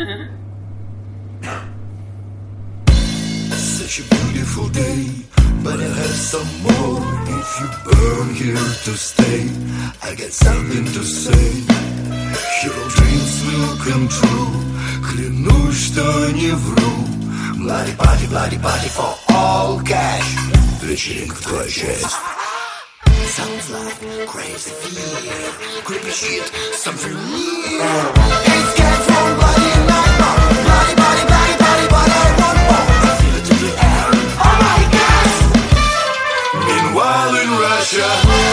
Such a beautiful day, but I have some more. If you burn here to stay, I got something to say. Your dreams will come true. Клянусь, что не вру. Bloody party for all cash. Вечеринка в твою честь. Sounds like crazy fear. Creepy shit, something new. It's got from bloody nightmare. Bloody, but I want more. I feel it in the air. Oh my gosh. Meanwhile in Russia,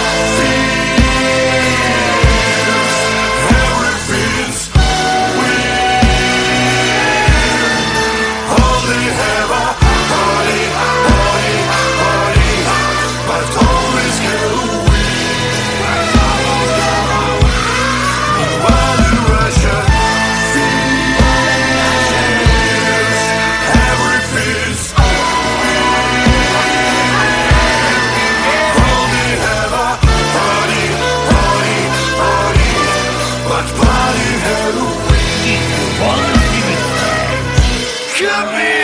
fears. Everything's weird. All they have a party, but always Halloween. Meanwhile in Russia, fears. Everything's weird. All they have a party, but party Halloween. Come in.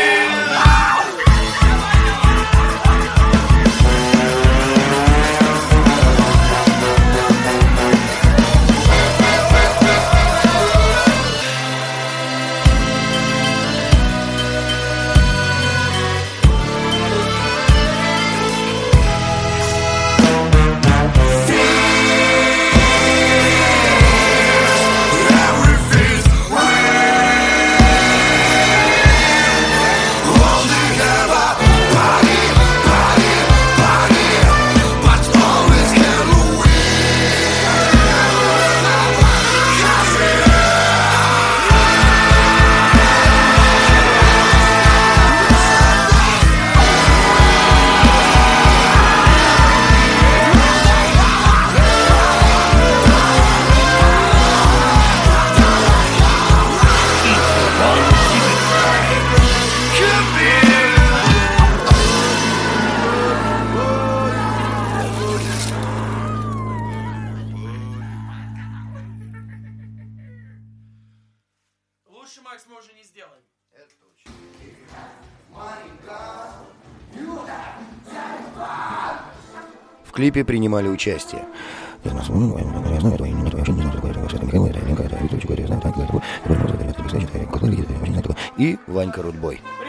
Лучше, Макс, мы уже не сделаем. Это точно. В клипе принимали участие и Ванька Рудбой.